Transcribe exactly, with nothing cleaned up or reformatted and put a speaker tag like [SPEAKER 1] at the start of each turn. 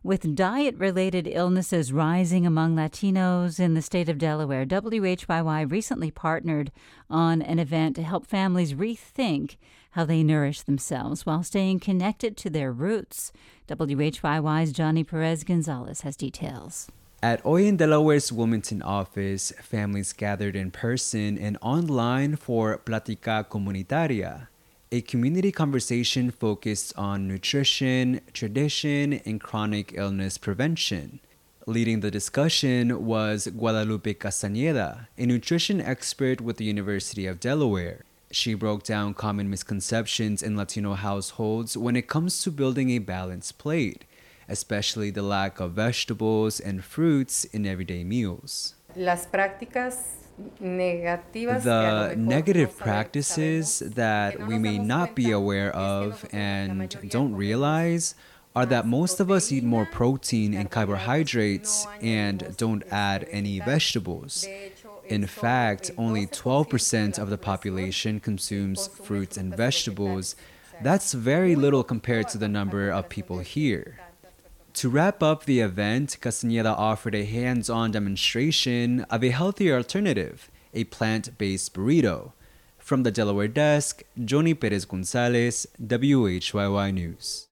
[SPEAKER 1] With diet-related illnesses rising among Latinos in the state of Delaware, W H Y Y recently partnered on an event to help families rethink how they nourish themselves while staying connected to their roots. W H Y Y's Johnny Perez-Gonzalez has details.
[SPEAKER 2] At Hoy en Delaware's Wilmington office, families gathered in person and online for Plática Comunitaria, a community conversation focused on nutrition, tradition, and chronic illness prevention. Leading the discussion was Guadalupe Castañeda, a nutrition expert with the University of Delaware. She broke down common misconceptions in Latino households when it comes to building a balanced plate, especially the lack of vegetables and fruits in everyday meals.
[SPEAKER 3] Las prácticas
[SPEAKER 2] The negative practices that we may not be aware of and don't realize are that most of us eat more protein and carbohydrates and don't add any vegetables. In fact, only twelve percent of the population consumes fruits and vegetables. That's very little compared to the number of people here. To wrap up the event, Castañeda offered a hands-on demonstration of a healthier alternative, a plant-based burrito. From the Delaware desk, Johnny Perez-Gonzalez, W H Y Y News.